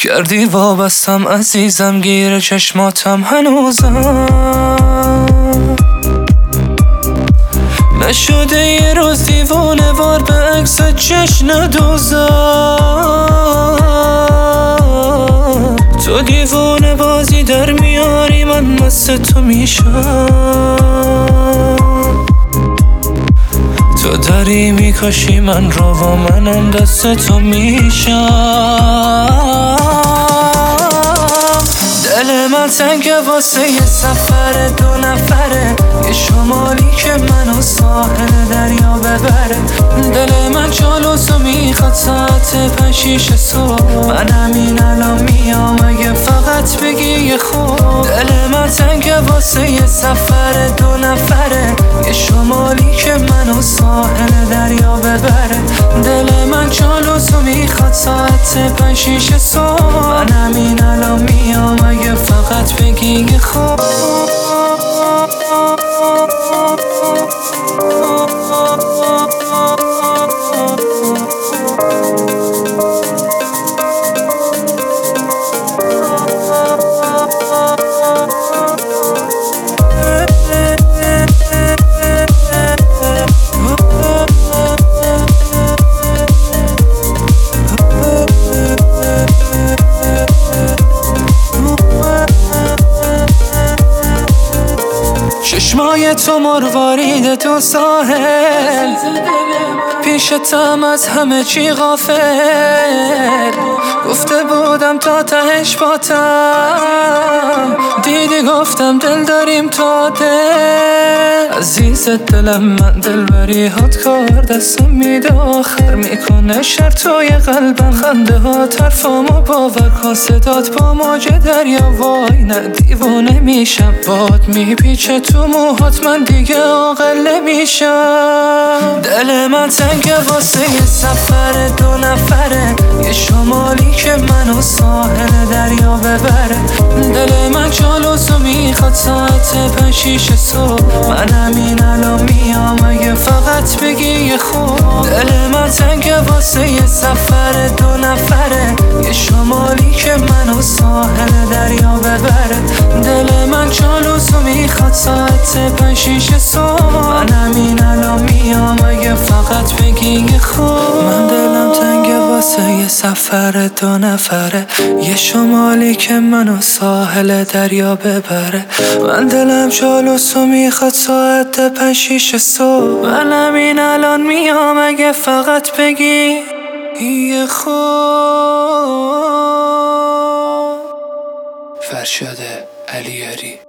کردی وابستم عزیزم، گیر چشماتم هنوزم نشده یه روز دیوونه وار به عکس چشم دوزم. تو دیوونه بازی در میاری، من مست تو میشم. تو داری میکشی من رو و منم دست تو میشم. دل من تنگه واسه یه سفر 2 نفره، یه شمالی که منو ساحل دریا ببره. دل من جالوزو میخواد ساعت 5-6 صبح، من همین الان میام اگه فقط بگی یه خوب. دل من تنگه واسه یه سفر 2 نفره، یه شمالی که منو ساحل دریا ببره. دل من جالوزو میخواد ساعت 5-6 صبح، من همین الان میام اگه فقط بگی یه خوب. چشمای تو مروارید تو ساحل، پیشتم از همه چی غافل. گفته بودم تا تهش باتم، دیدی گفتم دل داریم تا دل. عزیز دلم من دلبری هات کار دستم میده آخر میکنه شر توی قلبم. خنده ها طرفامو باور کن، صدات با موج دریا وای نه دیوانه میشم. باد میپیچه تو موهات من دیگه عاقل نمیشم. دل من تنگه واسه یه سفر 2 نفره، یه شمالی که منو ساحل دریا ببره. دل من جالوزو میخواد ساعت 5-6 صبح، من همین الان میام اگه فقط بگی یه خوب. دل من تنگه واسه یه سفر 2 نفره، یه شمالی که منو ساحل دریا ببره. دل من جالوزو میخواد ساعت 5-6 صبح، من همین الان میام اگه فقط بگی یه خوب. من دلم تنگه واسه یه سفر 2 نفره، یه شمالی که منو ساحل دریا ببره. من دلم جالوزو میخواد ساعت 5-6 صبح، من همین الان میام اگه فقط بگی یه خوب. فرشاد علیاری.